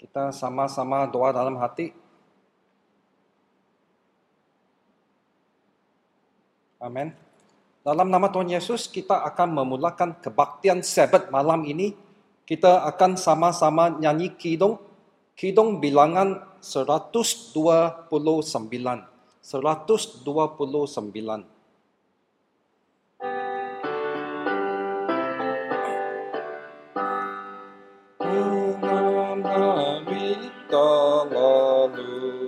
Kita sama-sama doa dalam hati. Amin. Dalam nama Tuhan Yesus, kita akan memulakan kebaktian Sabat malam ini. Kita akan sama-sama nyanyi kidung. Kidung bilangan 129. 129. Hari terlalu,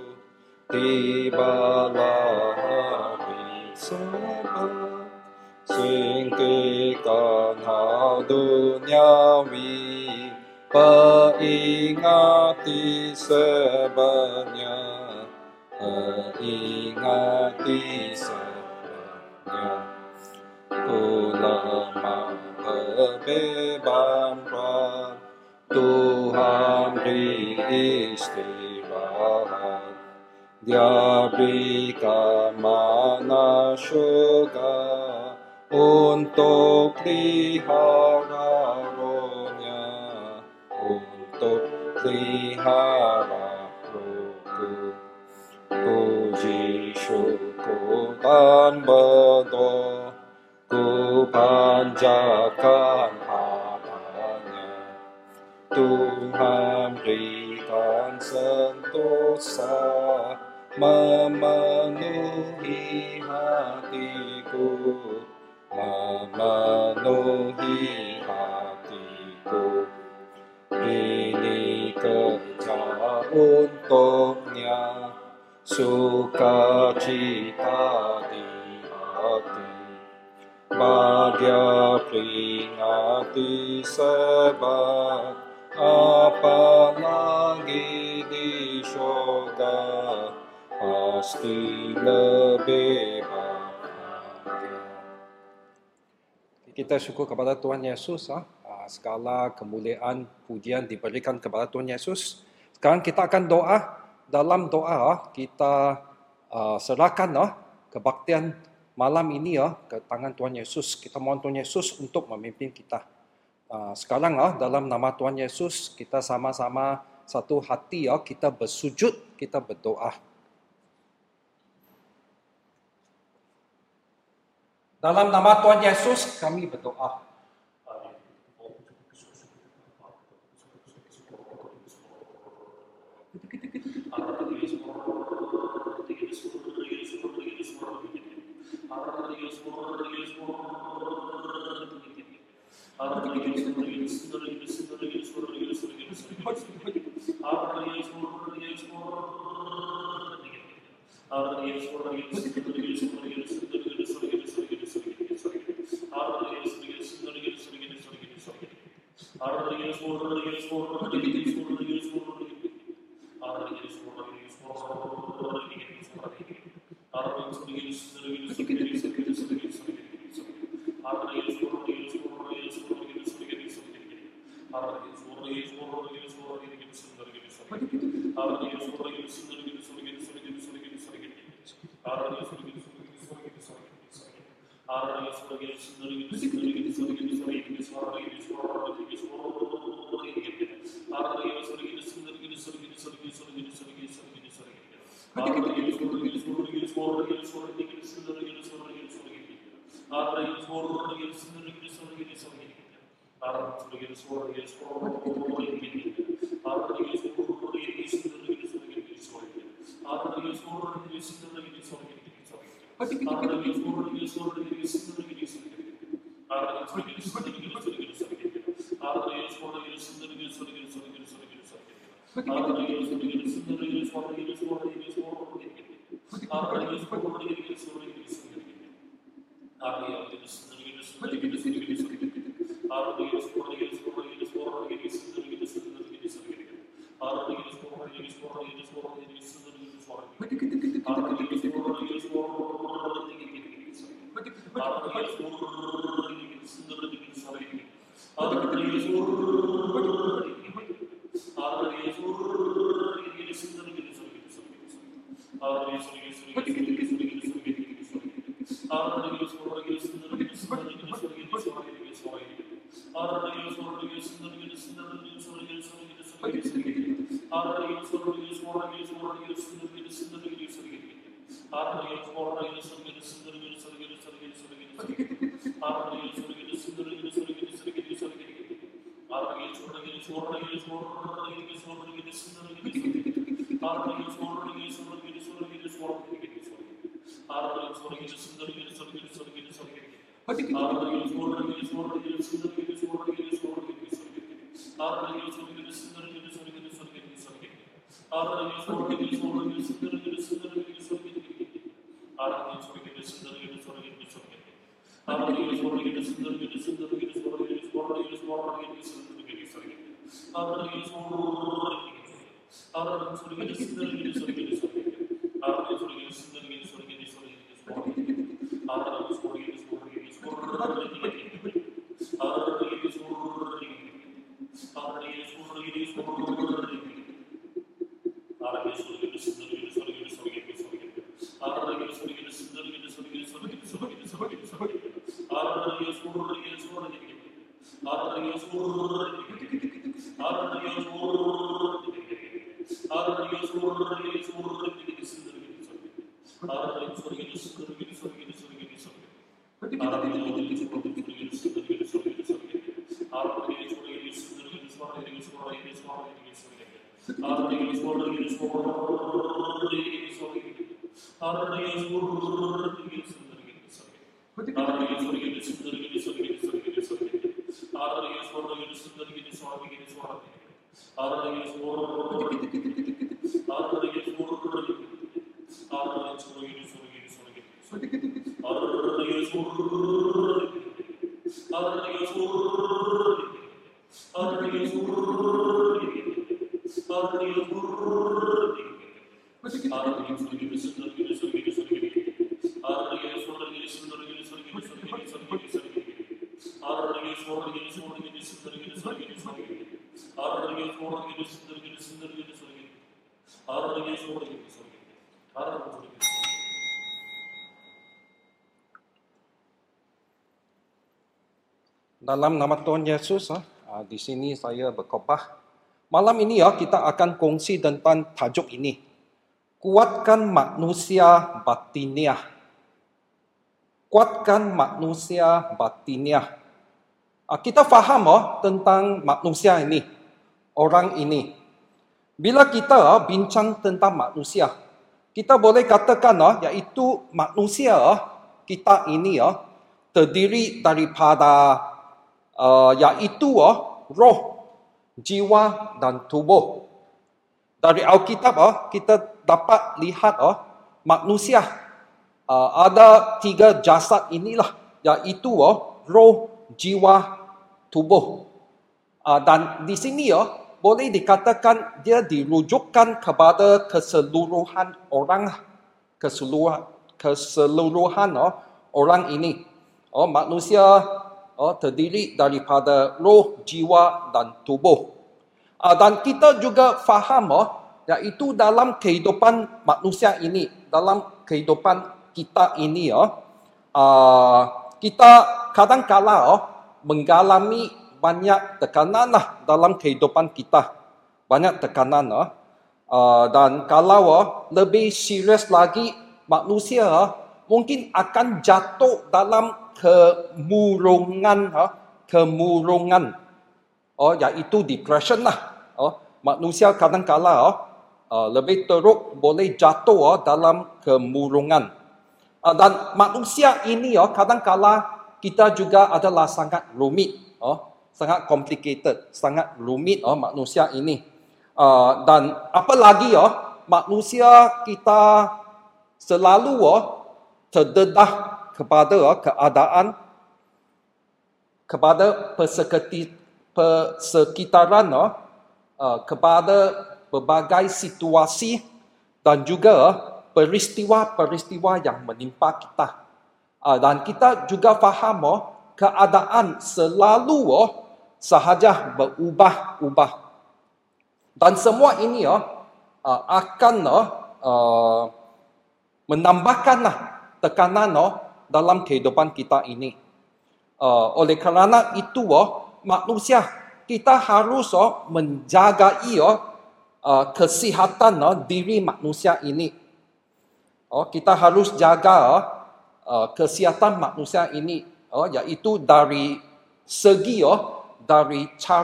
tibalah hari Sabat. Singkirkan hal duniawi, peringati Sabatnya, peringati Sabatnya. Ku lemah berbeban berat, Tuhan beri istirahat. Dia berikan mana syurga untuk pelihara rohnya, untuk pelihara rohku. Puji syukur dan berdoa, ku panjatkan padanya. Tuhan berikan sentosa, memenuhi hatiku, memenuhi hatiku. Ini kerja untuknya, sukacita di hati. Bahagia peringati Sabat, apalagi di syurga, pasti lebih bahagia. Kita syukur kepada Tuhan Yesus. Segala kemuliaan, pujian diberikan kepada Tuhan Yesus. Sekarang kita akan doa. Dalam doa kita serahkan kebaktian malam ini ke tangan Tuhan Yesus. Kita mohon Tuhan Yesus untuk memimpin kita. Sekarang dalam nama Tuhan Yesus, kita sama-sama satu hati kita bersujud, kita berdoa. Dalam nama Tuhan Yesus kami berdoa. Dalam nama Tuhan Yesus, di sini saya berkhotbah. Malam ini kita akan kongsi tentang tajuk ini. Kuatkan manusia batiniah. Kuatkan manusia batiniah. Kita faham tentang manusia ini, orang ini. Bila kita bincang tentang manusia, kita boleh katakan iaitu manusia kita ini terdiri daripada iaitu roh, jiwa dan tubuh. Dari Alkitab kita dapat lihat manusia ada 3 jasad inilah, iaitu roh, jiwa, tubuh. Dan di sini boleh dikatakan dia dirujukkan kepada keseluruhan orang, keseluruhan orang ini. Manusia terdiri daripada roh, jiwa dan tubuh. Dan kita juga faham iaitu dalam kehidupan manusia ini, dalam kehidupan kita ini, kita kadang-kala mengalami banyak tekanan dalam kehidupan kita. Banyak tekanan. Dan kalau lebih serius lagi, manusia mungkin akan jatuh dalam kemurungan, iaitu depression manusia kadang-kala lebih teruk boleh jatuh dalam kemurungan. Dan manusia ini kadang-kala kita juga adalah sangat rumit, sangat complicated, sangat rumit manusia ini. Dan apalagi manusia kita selalu terdedah kepada keadaan, kepada persekitaran, kepada berbagai situasi dan juga peristiwa-peristiwa yang menimpa kita. Dan kita juga faham keadaan selalu sahaja berubah-ubah. Dan semua ini akan menambahkan tekanan dalam kehidupan kita ini. Oleh kerana itu, manusia, kita harus menjagai kesihatan diri manusia ini. Kita harus jaga kesihatan manusia ini, iaitu dari segi dari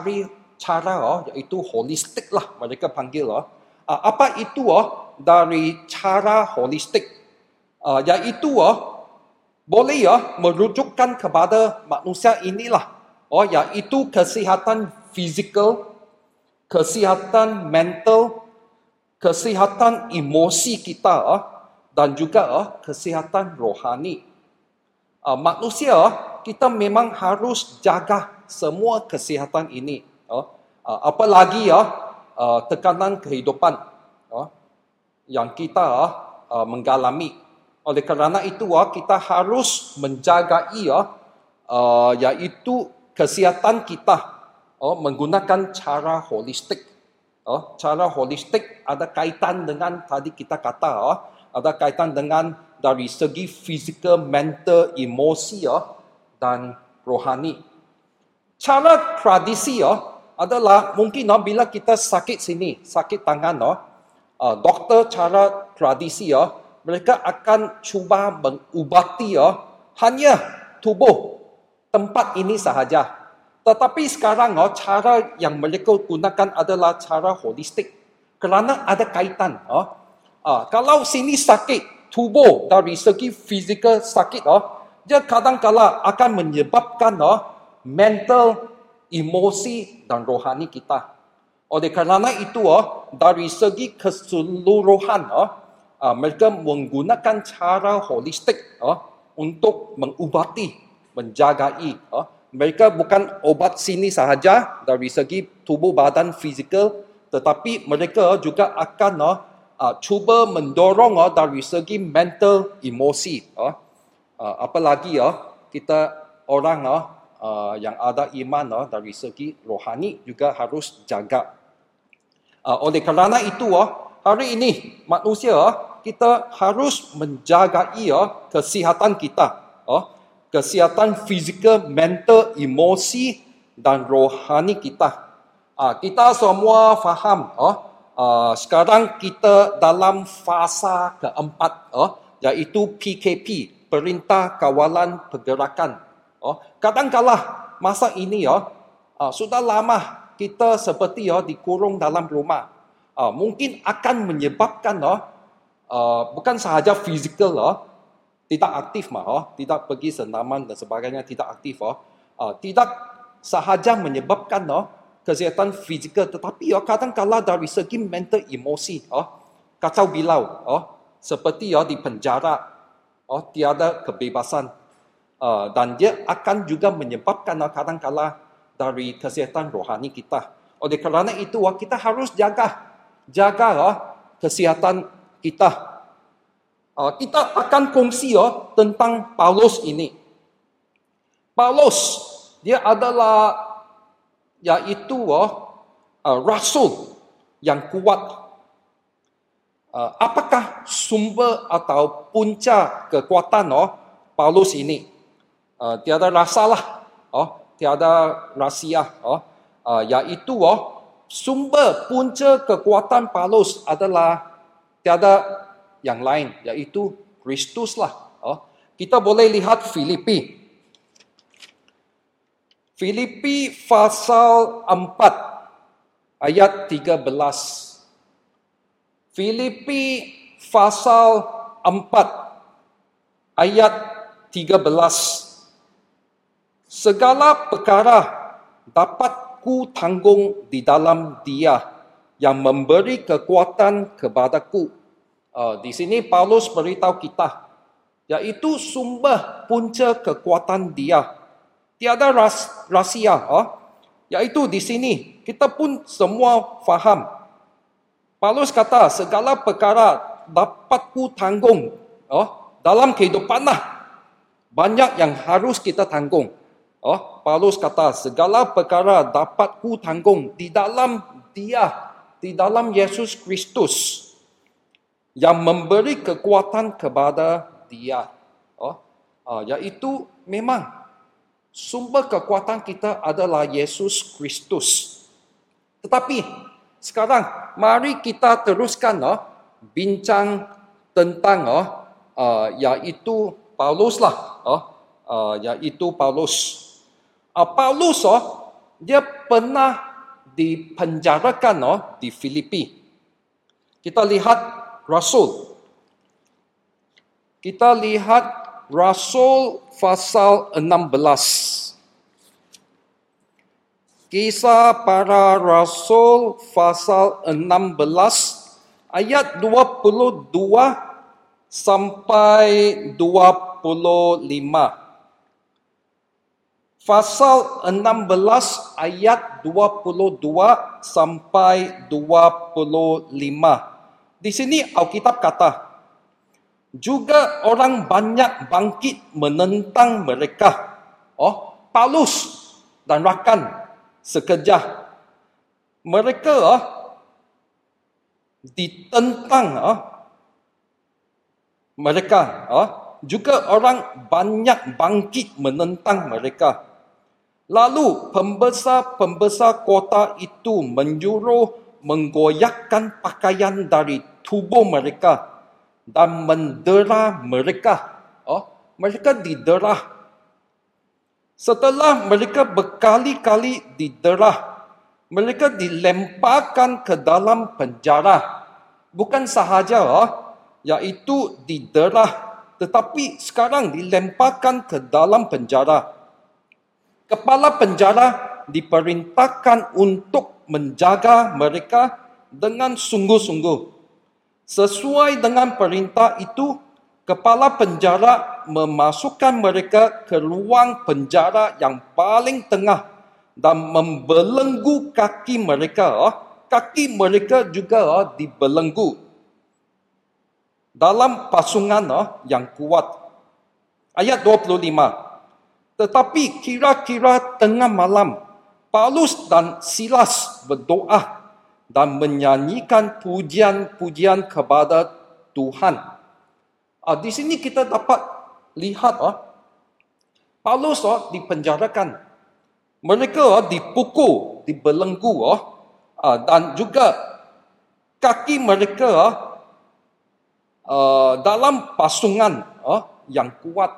cara iaitu holistik lah mereka panggil. Apa itu dari cara holistik? Iaitu boleh merujukkan kepada manusia inilah, iaitu kesihatan fizikal, kesihatan mental, kesihatan emosi kita, dan juga kesihatan rohani. Manusia, kita memang harus jaga semua kesihatan ini. Apalagi tekanan kehidupan yang kita mengalami. Oleh kerana itu, kita harus menjagai iaitu kesihatan kita menggunakan cara holistik. Cara holistik ada kaitan dengan tadi kita kata, ada kaitan dengan dari segi fizikal, mental, emosi dan rohani. Cara tradisi adalah mungkin bila kita sakit sini, sakit tangan, doktor cara tradisi mereka akan cuba mengubati hanya tubuh tempat ini sahaja. Tetapi sekarang cara yang mereka gunakan adalah cara holistik. Kerana ada kaitan. Kalau sini sakit, tubuh dari segi fizikal sakit, dia kadang-kala akan menyebabkan mental, emosi dan rohani kita. Oleh kerana itu, dari segi keseluruhan, mereka menggunakan cara holistik untuk mengubati, menjagai. Mereka bukan obat sini sahaja dari segi tubuh badan fizikal, tetapi mereka juga akan cuba mendorong dari segi mental, emosi. Apalagi kita orang yang ada iman dari segi rohani juga harus jaga. Oleh kerana itu, hari ini manusia kita harus menjagai kesihatan kita. Kesihatan fizikal, mental, emosi dan rohani kita. Kita semua faham sekarang kita dalam fasa keempat, iaitu PKP, Perintah Kawalan Pergerakan. Kadang-kala masa ini sudah lama kita seperti dikurung dalam rumah. Mungkin akan menyebabkan bukan sahaja fizikal tidak aktif, tidak pergi senaman dan sebagainya, tidak aktif. Tidak sahaja menyebabkan kesihatan fizikal, tetapi kadang-kala dari segi mental, emosi, kacau bilau, seperti di penjara, tiada kebebasan, dan dia akan juga menyebabkan kadang-kala dari kesihatan rohani kita. Oleh kerana itu, kita harus jaga kesihatan kita. Kita akan kongsi tentang Paulus ini. Paulus, dia adalah iaitu rasul yang kuat. Apakah sumber atau punca kekuatan Paulus ini? Tiada rasalah, tiada rahsia. Iaitu sumber punca kekuatan Paulus adalah tiada yang lain, iaitu Kristus lah. Kita boleh lihat Filipi. Filipi pasal 4 ayat 13. Filipi pasal 4 ayat 13. Segala perkara dapat ku tanggung di dalam Dia yang memberi kekuatan kepadaku. Di sini Paulus beritahu kita, iaitu sumber punca kekuatan Dia. Tiada rahsia, iaitu di sini kita pun semua faham. Paulus kata segala perkara dapat ku tanggung dalam kehidupan lah. Banyak yang harus kita tanggung. Paulus kata segala perkara dapat ku tanggung di dalam Dia, di dalam Yesus Kristus yang memberi kekuatan kepada Dia. Iaitu memang Sumber kekuatan kita adalah Yesus Kristus. Tetapi sekarang mari kita teruskan bincang tentang iaitu Paulus lah. Iaitu Paulus. Paulus dia pernah dipenjarakan di Filipi. Kita lihat Rasul. Kita lihat Rasul pasal 16. Kisah para Rasul pasal 16 ayat 22 sampai 25. Pasal 16 ayat 22 sampai 25. Di sini Alkitab kata, juga orang banyak bangkit menentang mereka. Paulus dan rakan sekerja. Mereka ditentang mereka. Juga orang banyak bangkit menentang mereka. Lalu pembesar-pembesar kota itu menyuruh menggoyahkan pakaian dari tubuh mereka dan mendera mereka. Mereka didera. Setelah mereka berkali-kali didera, mereka dilemparkan ke dalam penjara. Bukan sahaja iaitu didera, tetapi sekarang dilemparkan ke dalam penjara. Kepala penjara diperintahkan untuk menjaga mereka dengan sungguh-sungguh. Sesuai dengan perintah itu, kepala penjara memasukkan mereka ke ruang penjara yang paling tengah dan membelenggu kaki mereka. Kaki mereka juga dibelenggu dalam pasungan yang kuat. Ayat 25. Tetapi kira-kira tengah malam, Paulus dan Silas berdoa dan menyanyikan pujian-pujian kepada Tuhan. Di sini kita dapat lihat Paulus dipenjarakan. Mereka dipukul, dibelenggu dan juga kaki mereka dalam pasungan yang kuat.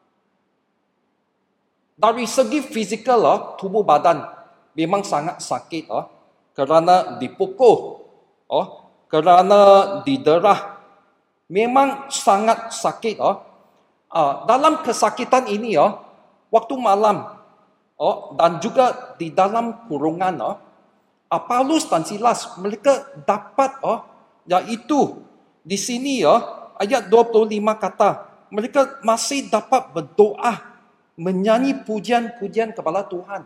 Dari segi fizikal tubuh badan memang sangat sakit kerana dipukul, kerana didera. Memang sangat sakit. Dalam kesakitan ini, waktu malam dan juga di dalam kurungan, Paulus dan Silas mereka dapat, iaitu di sini ayat 25 kata, mereka masih dapat berdoa, menyanyi pujian-pujian kepada Tuhan.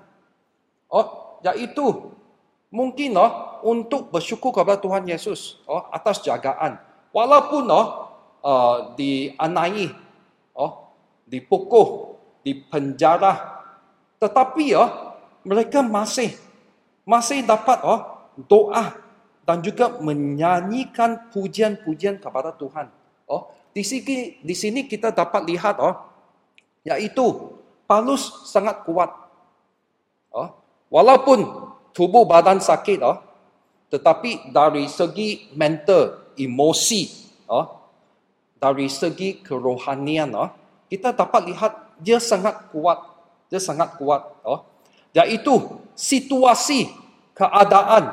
Iaitu mungkin untuk bersyukur kepada Tuhan Yesus atas jagaan. Walaupun dianiaya, dipukul, dipenjara, tetapi mereka masih dapat doa dan juga menyanyikan pujian-pujian kepada Tuhan. Di sini kita dapat lihat iaitu Paulus sangat kuat. Walaupun tubuh badan sakit, tetapi dari segi mental, emosi, dari segi kerohanian, kita dapat lihat dia sangat kuat. Dia sangat kuat. Iaitu situasi, keadaan,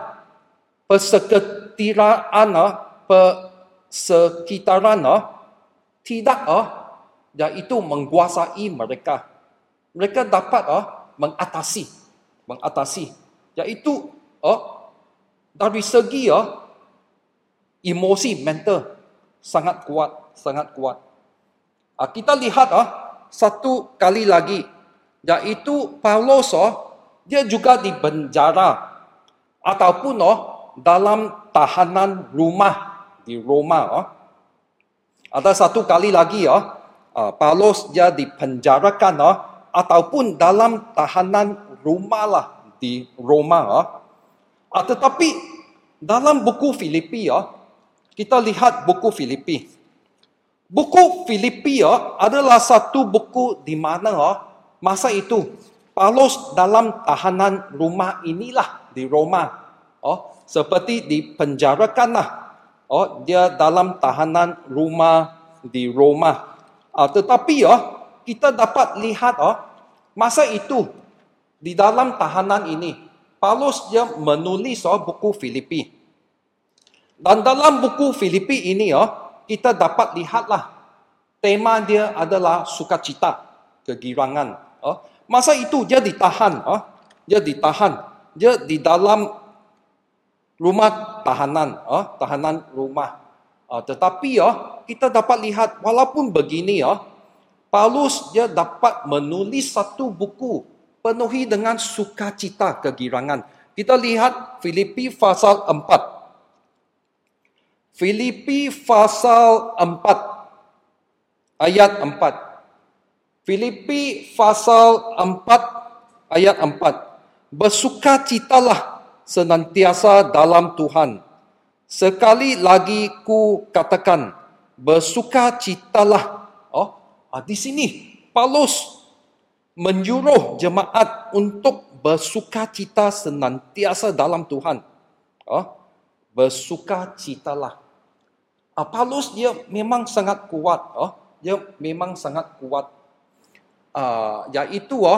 persekitaran tidak iaitu menguasai mereka. Mereka dapat mengatasi. Iaitu dari segi emosi, mental sangat kuat. Kita lihat satu kali lagi, iaitu Paulus dia juga dipenjara ataupun dalam tahanan rumah di Roma. Ada satu kali lagi Paulus dia dipenjarakan ataupun dalam tahanan rumah lah di Roma. Tetapi dalam buku Filipi, kita lihat buku Filipi. Buku Filipi adalah satu buku di mana Masa itu, Paulus dalam tahanan rumah inilah di Roma. Seperti dipenjarakanlah. Dia dalam tahanan rumah di Roma. Tetapi kita dapat lihat masa itu di dalam tahanan ini, Paulus dia menulis buku Filipi. Dan dalam buku Filipi ini kita dapat lihatlah tema dia adalah sukacita, kegirangan. Masa itu dia ditahan, dia di dalam rumah tahanan, tahanan rumah. Tetapi kita dapat lihat walaupun begini Paulus dia dapat menulis satu buku penuhi dengan sukacita, kegirangan. Kita lihat Filipi pasal 4. Filipi pasal 4 ayat 4. Filipi pasal 4 ayat 4. Bersukacitalah senantiasa dalam Tuhan. Sekali lagi ku katakan, bersukacitalah. Di sini Paulus menyuruh jemaat untuk bersukacita senantiasa dalam Tuhan. Bersukacitalah. Paulus dia memang sangat kuat. Dia memang sangat kuat. Yaitu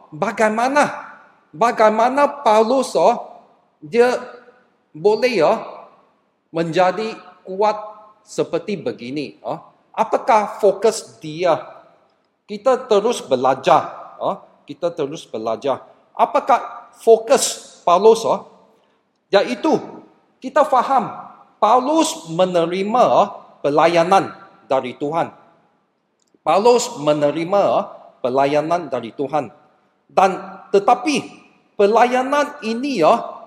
bagaimana Paulus dia boleh menjadi kuat seperti begini. Apakah fokus dia? Kita terus belajar. Kita terus belajar. Apakah fokus Paulus? Yaitu kita faham Paulus menerima pelayanan dari Tuhan. Paulus menerima pelayanan dari Tuhan. Dan tetapi pelayanan ini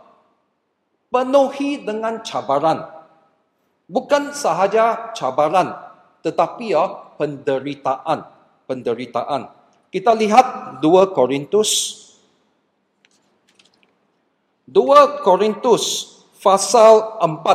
penuhi dengan cabaran. Bukan sahaja cabaran, tetapi penderitaan. Kita lihat 2 Korintus pasal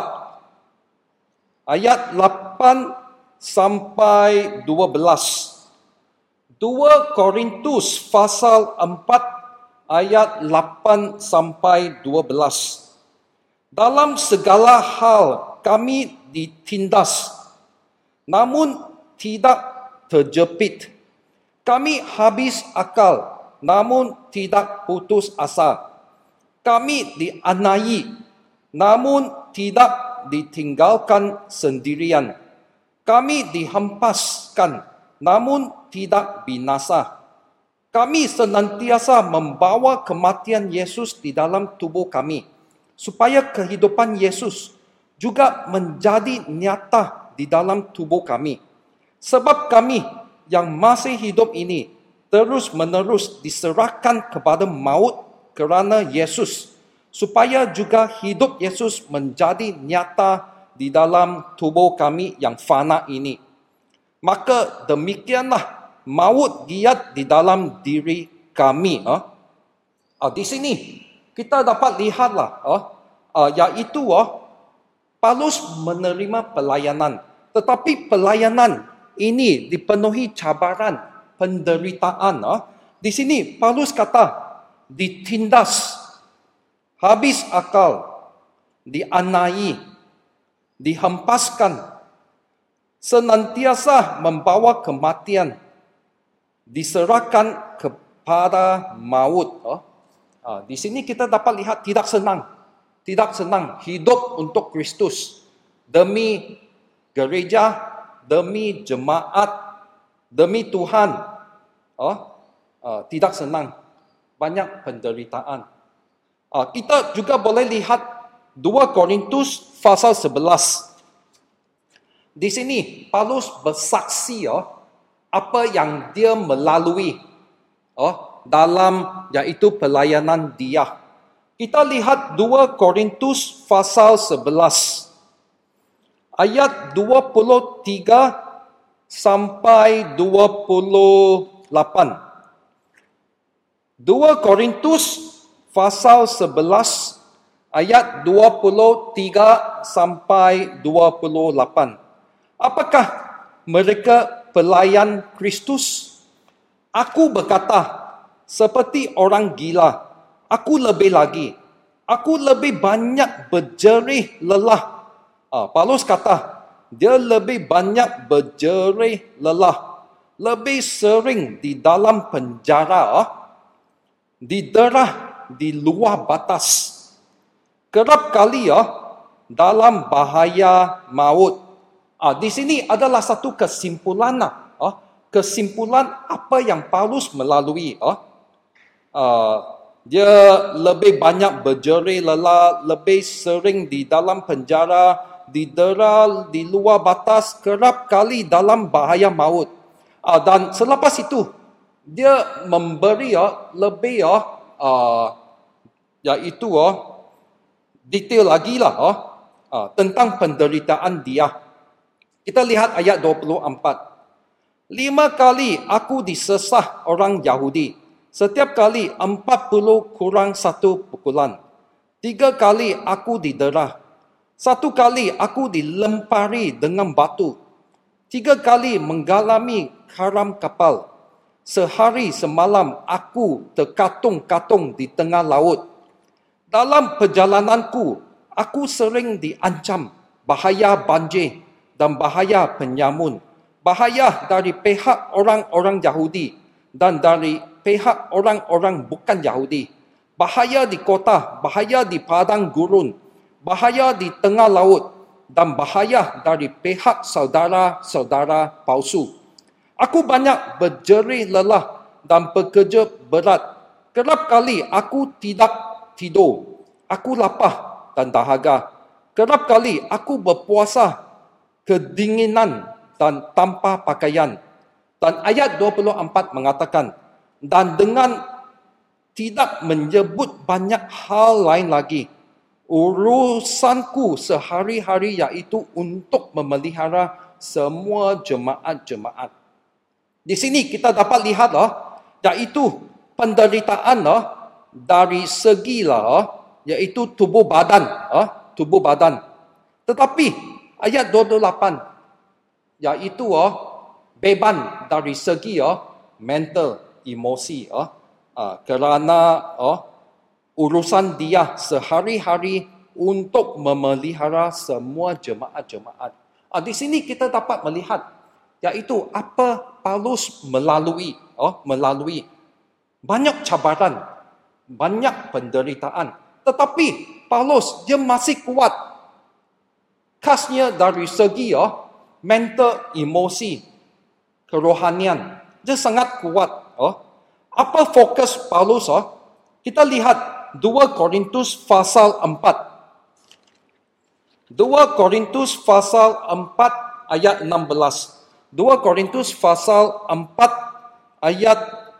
4 ayat 8 sampai 12. 2 Korintus pasal 4 ayat 8 sampai 12. Dalam segala hal kami ditindas, namun tidak terjepit. Kami habis akal, namun tidak putus asa. Kami dianiaya, namun tidak ditinggalkan sendirian. Kami dihempaskan, namun tidak binasa. Kami senantiasa membawa kematian Yesus di dalam tubuh kami, supaya kehidupan Yesus juga menjadi nyata di dalam tubuh kami. Sebab kami yang masih hidup ini terus-menerus diserahkan kepada maut kerana Yesus, supaya juga hidup Yesus menjadi nyata di dalam tubuh kami yang fana ini. Maka demikianlah maut giat di dalam diri kami. Di sini kita dapat lihatlah, yaitu Paulus menerima pelayanan. Tetapi pelayanan ini dipenuhi cabaran, penderitaan. Di sini Paulus kata, ditindas, habis akal, dianiaya, dihempaskan, senantiasa membawa kematian, diserahkan kepada maut. Di sini kita dapat lihat tidak senang hidup untuk Kristus, demi gereja, demi jemaat, demi Tuhan. Tidak senang, banyak penderitaan. Kita juga boleh lihat 2 Korintus pasal 11. Di sini Paulus bersaksi apa yang dia melalui dalam yaitu pelayanan dia. Kita lihat 2 Korintus pasal 11 ayat 23 sampai 28. 2 Korintus pasal 11 ayat 23 sampai 28. Apakah mereka pelayan Kristus? Aku berkata, seperti orang gila. Aku lebih lagi. Aku lebih banyak berjerih lelah. Paulus kata, dia lebih banyak berjerih lelah. Lebih sering di dalam penjara, diderah di luar batas. Kerap kali dalam bahaya maut. Di sini adalah satu kesimpulan. Kesimpulan apa yang Paulus melalui. Dia lebih banyak berjerih lelah, lebih sering di dalam penjara, didera di luar batas, kerap kali dalam bahaya maut. Dan selepas itu, dia memberi lebih iaitu detail lagi lah tentang penderitaan dia. Kita lihat ayat 24. 5 kali aku disesah orang Yahudi. Setiap kali 40 kurang 1 pukulan. 3 kali aku didera. 1 kali aku dilempari dengan batu. 3 kali mengalami karam kapal. Sehari semalam aku terkatung-katung di tengah laut. Dalam perjalananku, aku sering diancam bahaya banjir dan bahaya penyamun. Bahaya dari pihak orang-orang Yahudi dan dari pihak orang-orang bukan Yahudi. Bahaya di kota, bahaya di padang gurun, bahaya di tengah laut, dan bahaya dari pihak saudara-saudara palsu. Aku banyak berjerih lelah dan bekerja berat. Kerap kali aku tidak tidur. Aku lapar dan dahaga. Kerap kali aku berpuasa kedinginan dan tanpa pakaian. Dan ayat 24 mengatakan, dan dengan tidak menyebut banyak hal lain lagi, urusanku sehari-hari iaitu untuk memelihara semua jemaat-jemaat. Di sini kita dapat lihat iaitu penderitaan dari segi iaitu tubuh badan. Tetapi ayat 28 iaitu beban dari segi mental, emosi kerana urusan dia sehari-hari untuk memelihara semua jemaat-jemaat. Di sini kita dapat melihat iaitu apa Paulus melalui banyak cabaran, banyak penderitaan. Tetapi Paulus dia masih kuat. Khasnya dari segi mental, emosi, kerohanian. Dia sangat kuat. Apa fokus Paulus? Kita lihat 2 Korintus pasal 4. 2 Korintus pasal 4 ayat 16. 2 Korintus pasal 4 ayat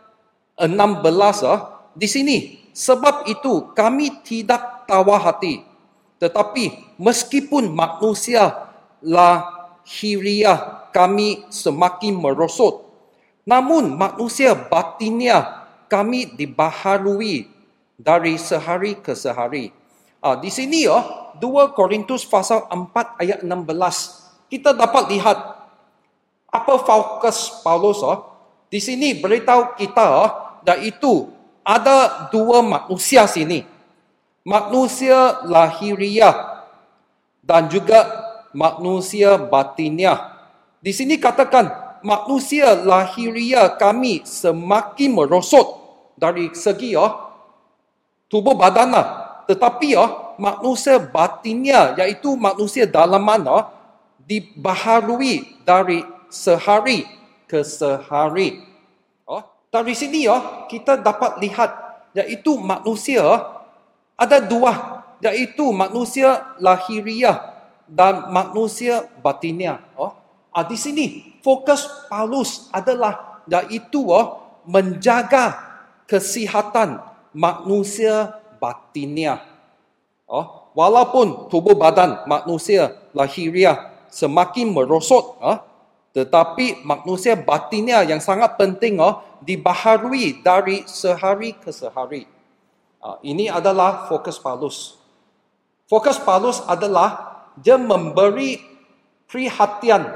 16. Di sini, sebab itu kami tidak tawar hati. Tetapi meskipun manusia lahiriah kami semakin merosot, namun manusia batinnya kami dibaharui dari sehari ke sehari. Di sini 2 Korintus pasal 4 ayat 16. Kita dapat lihat apa fokus Paulus. Di sini beritahu kita iaitu ada 2 manusia sini. Manusia lahiriah dan juga manusia batinnya. Di sini katakan manusia lahiriah kami semakin merosot dari segi tubuh badan. Tetapi manusia batinnya iaitu manusia dalaman dibaharui dari sehari ke sehari. Dari sini kita dapat lihat iaitu manusia ada 2, iaitu manusia lahiriah dan manusia batinnya. Di sini fokus Paulus adalah iaitu menjaga kesihatan manusia batinnya. Walaupun tubuh badan manusia lahiriah semakin merosot, tetapi manusia batinnya yang sangat penting dibaharui dari sehari ke sehari. Ini adalah fokus Paulus. Fokus Paulus adalah dia memberi perhatian,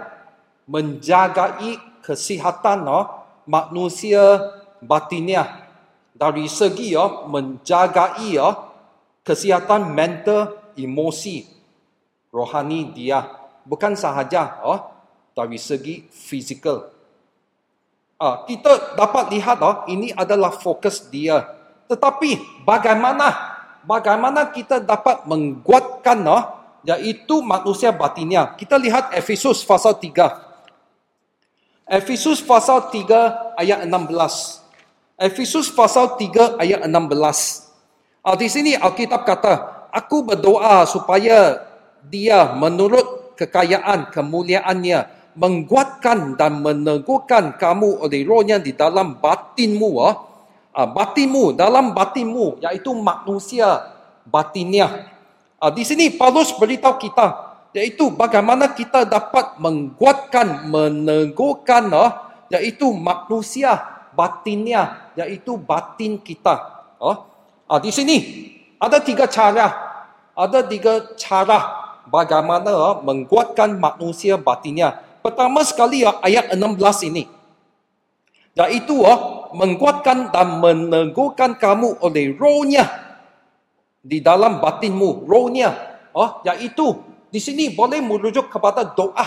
menjagai kesihatan manusia batinnya dari segi menjagai kesihatan mental, emosi, rohani dia. Bukan sahaja dari segi fizikal. Kita dapat lihat ini adalah fokus dia. Tetapi bagaimana kita dapat menguatkan iaitu manusia batinnya. Kita lihat Efesus pasal 3. Efesus pasal 3 ayat 16. Efesus pasal 3 ayat 16. Di sini Alkitab kata, aku berdoa supaya dia menurut kekayaan kemuliaannya menguatkan dan meneguhkan kamu oleh rohnya di dalam batinmu. Dalam batinmu, iaitu manusia batinnya. Di sini Paulus beritahu kita, iaitu bagaimana kita dapat menguatkan, meneguhkan, iaitu manusia batinnya, iaitu batin kita. Di sini ada 3 cara. Ada 3 cara bagaimana menguatkan manusia batinnya. Pertama sekali ayat 16 ini. Iaitu menguatkan dan meneguhkan kamu oleh rohnya di dalam batinmu. Rohnya. Iaitu di sini boleh merujuk kepada doa.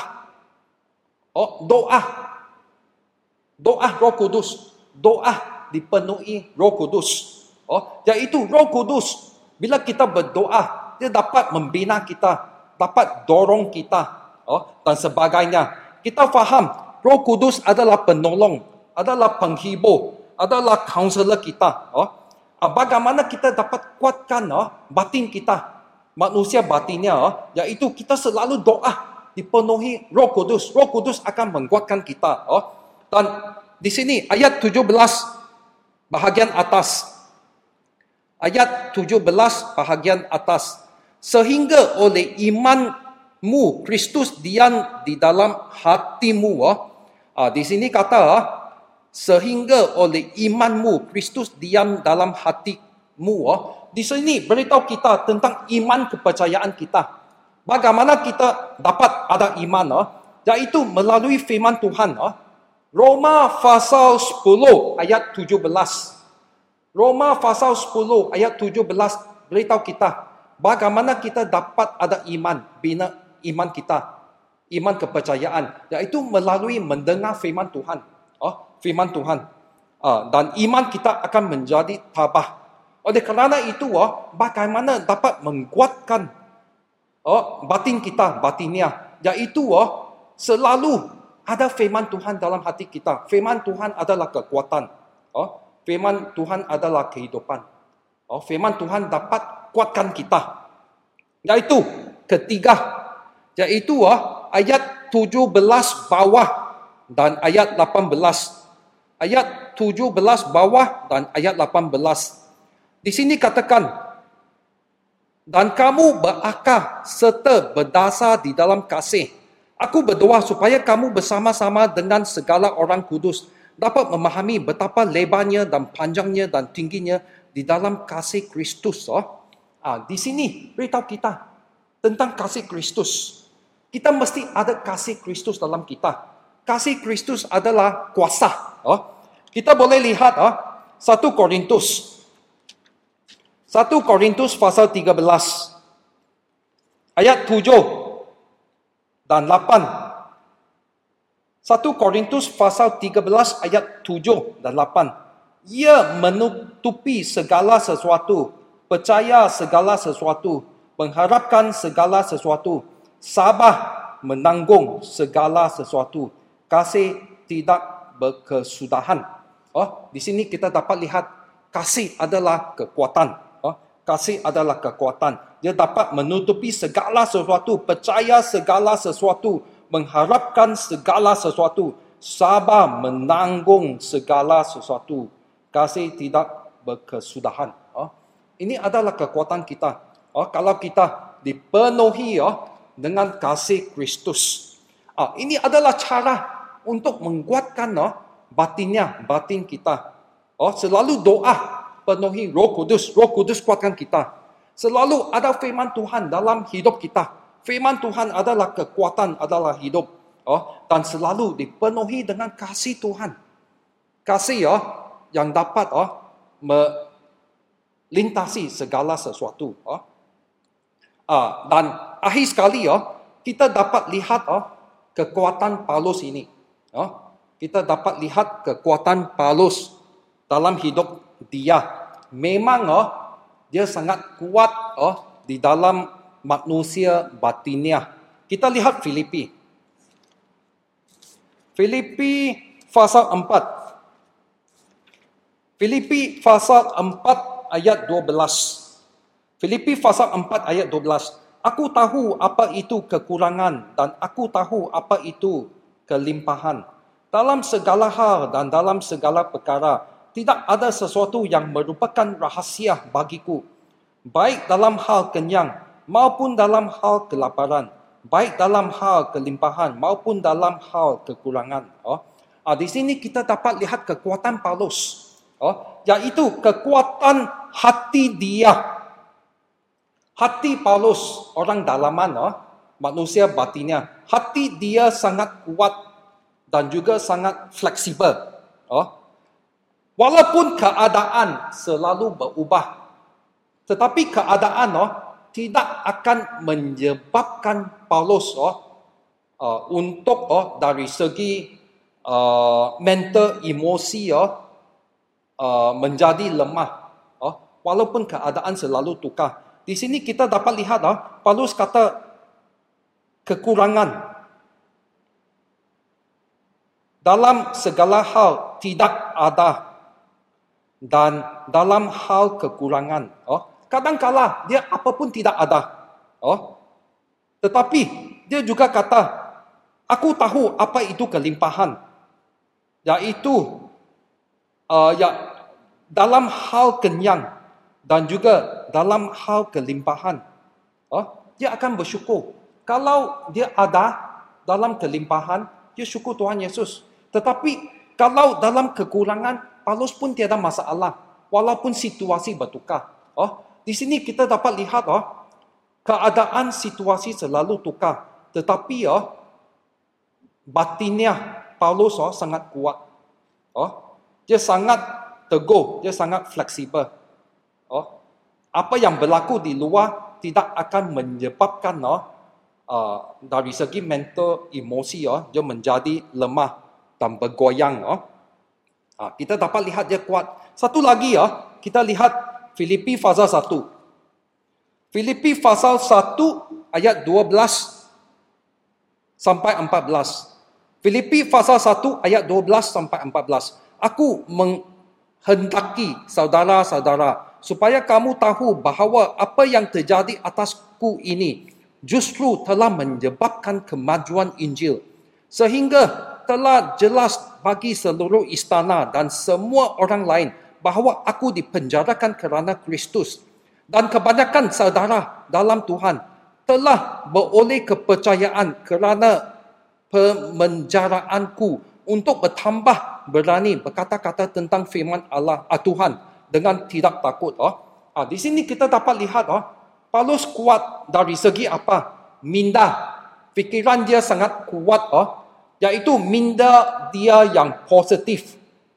Doa Roh Kudus. Doa dipenuhi Roh Kudus. Iaitu Roh Kudus. Bila kita berdoa, dia dapat membina kita, dapat dorong kita, dan sebagainya. Kita faham, Roh Kudus adalah penolong, adalah penghibur, adalah kaunselor kita. Bagaimana kita dapat kuatkan batin kita, manusia batinnya, iaitu kita selalu doa, dipenuhi Roh Kudus. Roh Kudus akan menguatkan kita. Dan di sini ayat 17 bahagian atas. Ayat 17 bahagian atas. Sehingga oleh imanmu Kristus diam di dalam hatimu. Di sini kata, sehingga oleh imanmu Kristus diam dalam hatimu. Di sini beritahu kita tentang iman kepercayaan kita. Bagaimana kita dapat ada iman? Iaitu melalui firman Tuhan. Roma pasal 10 ayat 17. Roma pasal 10 ayat 17 beritahu kita bagaimana kita dapat ada iman, bina iman kita, iman kepercayaan, iaitu melalui mendengar firman Tuhan. Firman Tuhan. Dan iman kita akan menjadi tabah. Oleh kerana itu, bagaimana dapat menguatkan batin kita, batinnya, iaitu selalu ada firman Tuhan dalam hati kita. Firman Tuhan adalah kekuatan. Firman Tuhan adalah kehidupan. Firman Tuhan dapat kuatkan kita. Iaitu ketiga, iaitu ayat 17 bawah dan ayat 18. Ayat 17 bawah dan ayat 18. Di sini katakan, dan kamu berakar serta berdasar di dalam kasih. Aku berdoa supaya kamu bersama-sama dengan segala orang kudus dapat memahami betapa lebarnya dan panjangnya dan tingginya di dalam kasih Kristus. Di sini beritahu kita tentang kasih Kristus. Kita mesti ada kasih Kristus dalam kita. Kasih Kristus adalah kuasa. Kita boleh lihat 1 Korintus. 1 Korintus pasal 13. Ayat 7 dan 8. 1 Korintus pasal 13 ayat 7 dan 8. Ia menutupi segala sesuatu, percaya segala sesuatu, mengharapkan segala sesuatu, sabar menanggung segala sesuatu, kasih tidak berkesudahan. Di sini kita dapat lihat kasih adalah kekuatan. Kasih adalah kekuatan. Dia dapat menutupi segala sesuatu, percaya segala sesuatu, mengharapkan segala sesuatu, sabar menanggung segala sesuatu, kasih tidak berkesudahan. Ini adalah kekuatan kita. Kalau kita dipenuhi dengan kasih Kristus. Ini adalah cara untuk menguatkan batin kita. Selalu doa, penuhi Roh Kudus. Roh Kudus kuatkan kita. Selalu ada firman Tuhan dalam hidup kita. Firman Tuhan adalah kekuatan, adalah hidup. Dan selalu dipenuhi dengan kasih Tuhan. Kasih yang dapat melintasi segala sesuatu. Dan akhir sekali kita dapat lihat kekuatan Paulus ini. Kita dapat lihat kekuatan Paulus dalam hidup dia. Memang dia sangat kuat di dalam manusia batinnya. Kita lihat Filipi. Filipi pasal 4. Filipi pasal 4 ayat 12. Filipi pasal 4 ayat 12. Aku tahu apa itu kekurangan dan aku tahu apa itu kelimpahan. Dalam segala hal dan dalam segala perkara, tidak ada sesuatu yang merupakan rahasia bagiku. Baik dalam hal kenyang maupun dalam hal kelaparan. Baik dalam hal kelimpahan maupun dalam hal kekurangan. Di sini kita dapat lihat kekuatan Paulus. Iaitu kekuatan hati dia. Hati Paulus, orang dalaman, manusia batinnya. Hati dia sangat kuat dan juga sangat fleksibel. Walaupun keadaan selalu berubah. Tetapi keadaan tidak akan menyebabkan Paulus untuk dari segi mental emosi menjadi lemah. Walaupun keadaan selalu tukar. Di sini kita dapat lihat Paulus kata kekurangan. Dalam segala hal tidak ada. Dan dalam hal kekurangan. Kadang-kala dia apapun tidak ada. Tetapi dia juga kata, aku tahu apa itu kelimpahan. Iaitu dalam hal kenyang dan juga dalam hal kelimpahan. Dia akan bersyukur. Kalau dia ada dalam kelimpahan, dia syukur Tuhan Yesus. Tetapi kalau dalam kekurangan, Paulus pun tiada masalah. Walaupun situasi bertukar. Di sini kita dapat lihat keadaan situasi selalu tukar. Tetapi batinnya Paulus sangat kuat. Dia sangat teguh, dia sangat fleksibel. Apa yang berlaku di luar tidak akan menyebabkan dari segi mental emosi dia menjadi lemah dan bergoyang. Kita dapat lihat dia kuat. Satu lagi kita lihat Filipi pasal 1. Filipi pasal 1 ayat 12 sampai 14. Filipi pasal 1 ayat 12 sampai 14. Aku menghendaki saudara-saudara supaya kamu tahu bahawa apa yang terjadi atasku ini justru telah menyebabkan kemajuan Injil. Sehingga telah jelas bagi seluruh istana dan semua orang lain bahawa aku dipenjarakan kerana Kristus. Dan kebanyakan saudara dalam Tuhan telah beroleh kepercayaan kerana pemenjaraanku untuk bertambah berani berkata-kata tentang firman Allah Tuhan dengan tidak takut. Di sini kita dapat lihat Paulus kuat dari segi apa? Minda. Fikiran dia sangat kuat, iaitu minda dia yang positif.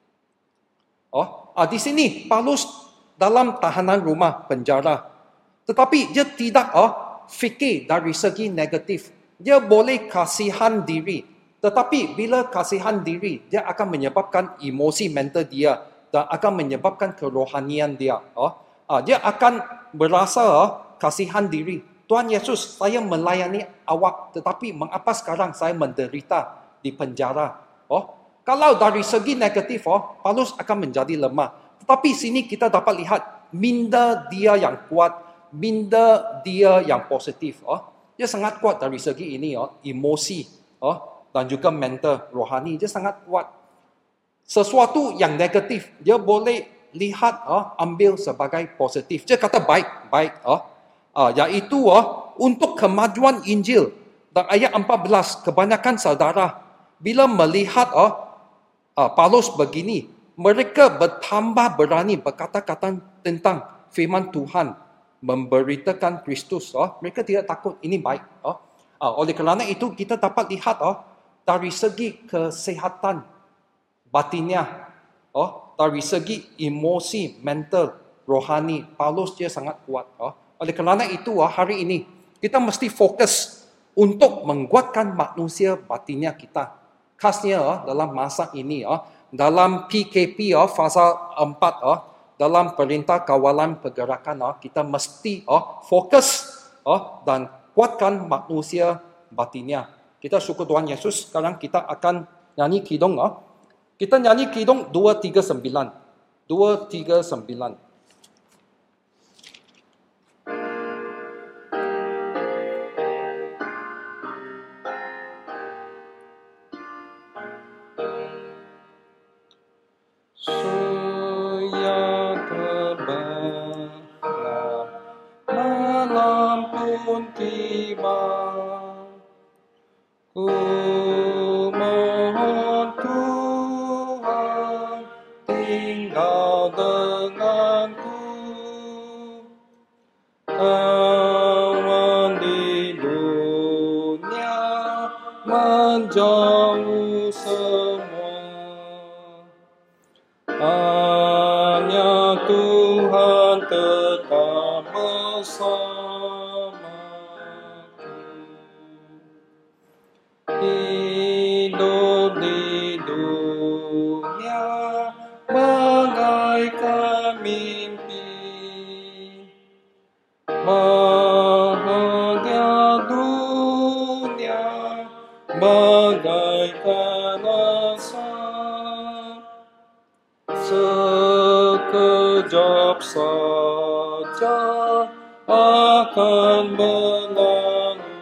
Di sini Paulus dalam tahanan rumah penjara. Tetapi dia tidak fikir dari segi negatif. Dia boleh kasihan diri. Tetapi bila kasihan diri, dia akan menyebabkan emosi mental dia dan akan menyebabkan kerohanian dia. Dia akan berasa kasihan diri. Tuhan Yesus, saya melayani awak, tetapi mengapa sekarang saya menderita di penjara? Kalau dari segi negatif, Paulus akan menjadi lemah. Tetapi sini kita dapat lihat minda dia yang kuat, minda dia yang positif. Dia sangat kuat dari segi ini, emosi dan juga mental, rohani. Dia sangat kuat. Sesuatu yang negatif, dia boleh lihat, ambil sebagai positif. Dia kata baik, iaitu untuk kemajuan Injil. Dan ayat 14, kebanyakan saudara bila melihat Paulus begini, mereka bertambah berani berkata-kata tentang firman Tuhan, memberitakan Kristus. Mereka tidak takut, ini baik. Oleh kerana itu kita dapat lihat dari segi kesihatan batinnya, dari segi emosi, mental, rohani, Paulus dia sangat kuat. Oleh kerana itu, hari ini kita mesti fokus untuk menguatkan manusia batinnya kita. Khasnya dalam masa ini, dalam PKP fasa 4, dalam Perintah Kawalan Pergerakan, kita mesti fokus dan kuatkan manusia batinnya. Kita syukur Tuhan Yesus. Sekarang kita akan nyanyi kidung. Kita nyanyi kidung 239. 239. Suya kebenar malam pun tiba, ku mohon Tuhan tinggal denganku, kawan di dunia menjauh semua. Hanya Tuhan tetap bersamaku. Hidup di dunia bagaikan mimpi, bahagia dunia bagaikan asa. Sekejap saja akan berlalu.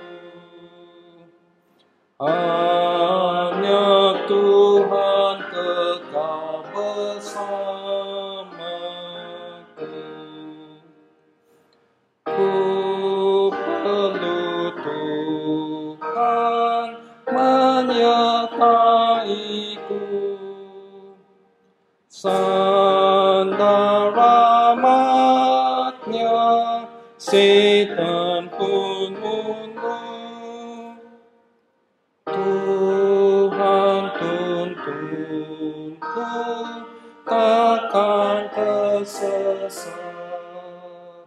Hanya Tuhan kekal bersamaku. Ku perlu Tuhan menyertaiku. Sandar rahmat-Nya, setan pun mundur. Tuhan tuntunku, takkan tersesat.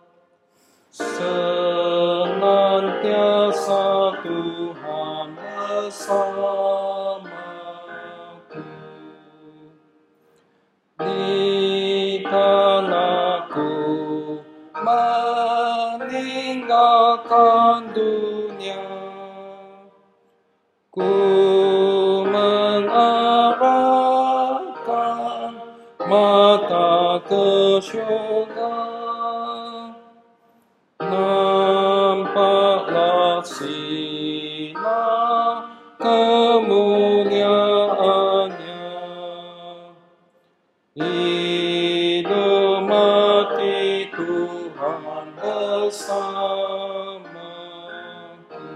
Senantiasa Tuhan bersamaku. Jika aku meninggalkan dunia, ku mengarahkan mata ke syurga. Nampaklah sinar kemuliaan-Nya. Hidup mati Tuhan bersamaku.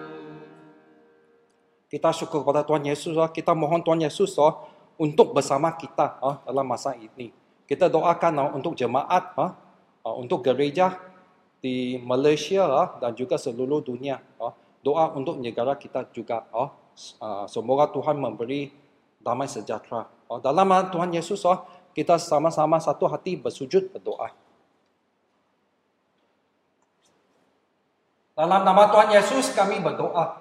Kita syukur kepada Tuhan Yesus. Kita mohon Tuhan Yesus untuk bersama kita dalam masa ini. Kita doakan untuk jemaat, untuk gereja di Malaysia dan juga seluruh dunia. Doa untuk negara kita juga. Semoga Tuhan memberi damai sejahtera. Dalam nama Tuhan Yesus, kita sama-sama satu hati bersujud berdoa. Dalam nama Tuhan Yesus kami berdoa.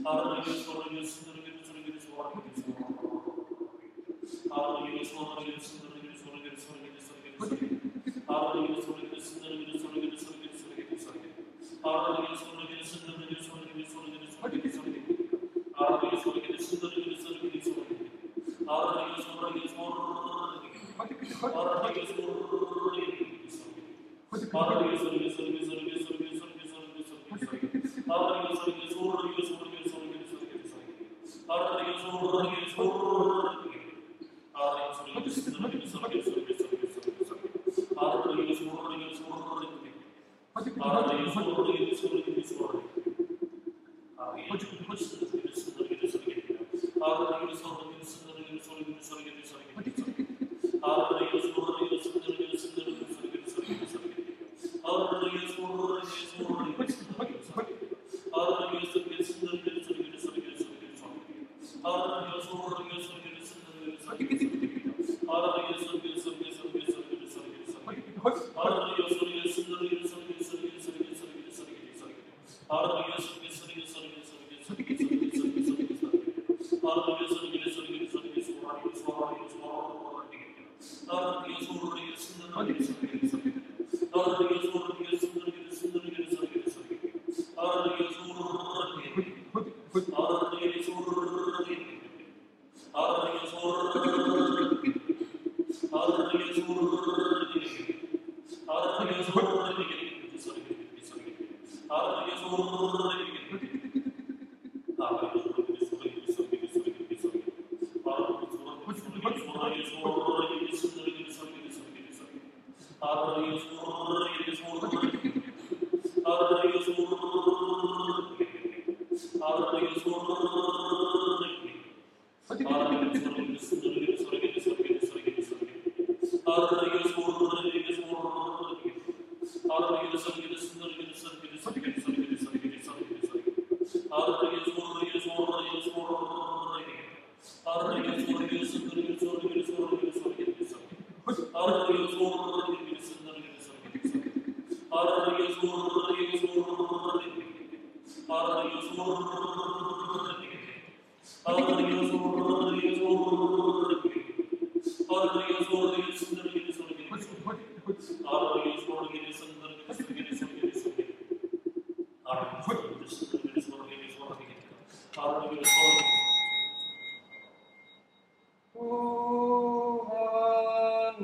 Tuhan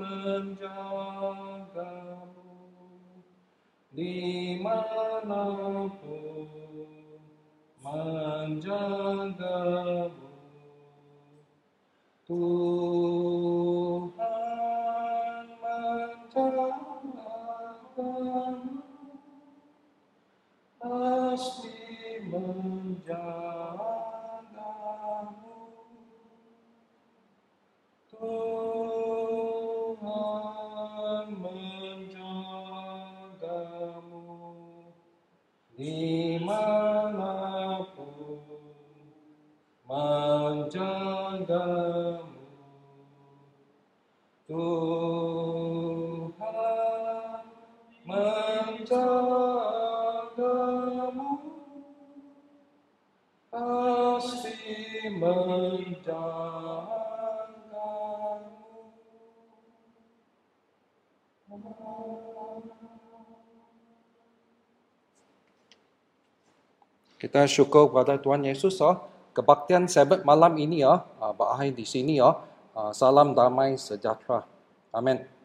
menjagamu dimanapun, menjagamu. Tuhan menjagamu, pasti menjagamu. Tuhan menjagamu dimanapun, menjagamu. Tuhan menjagamu, pasti menjagamu. Kita syukur kepada Tuhan Yesus kebaktian Sabat malam ini berakhir di sini Salam damai sejahtera. Amin.